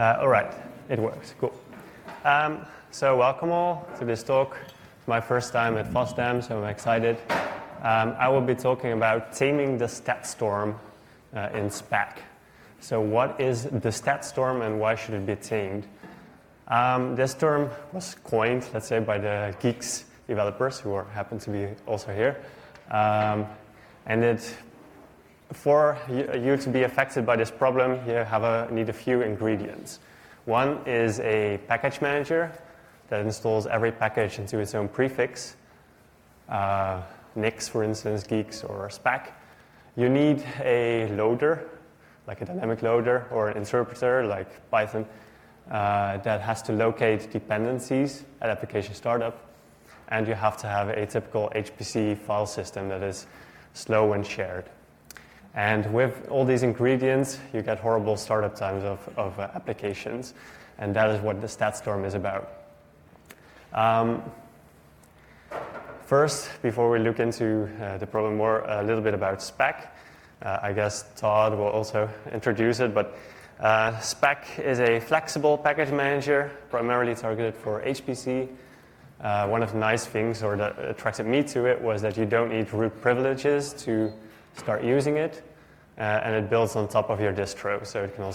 All right, it works. Cool. So welcome all to this talk. It's my first time at FOSDEM, so I'm excited. I will be talking about taming the stat storm in SPAC. So what is the stat storm and why should it be tamed? This term was coined, let's say, by the Geeks developers who happen to be also here. For you to be affected by this problem, you need a few ingredients. One is a package manager that installs every package into its own prefix. Nix, for instance, Geeks, or SPAC. You need a loader, like a dynamic loader, or an interpreter, like Python, that has to locate dependencies at application startup. And you have to have a typical HPC file system that is slow when shared. And with all these ingredients, you get horrible startup times of applications. And that is what the stat storm is about. First, before we look into the problem more, a little bit about SPAC. I guess Todd will also introduce it, but SPAC is a flexible package manager, primarily targeted for HPC. One of the nice things, or that attracted me to it, was that you don't need root privileges to start using it, and it builds on top of your distro, so it can also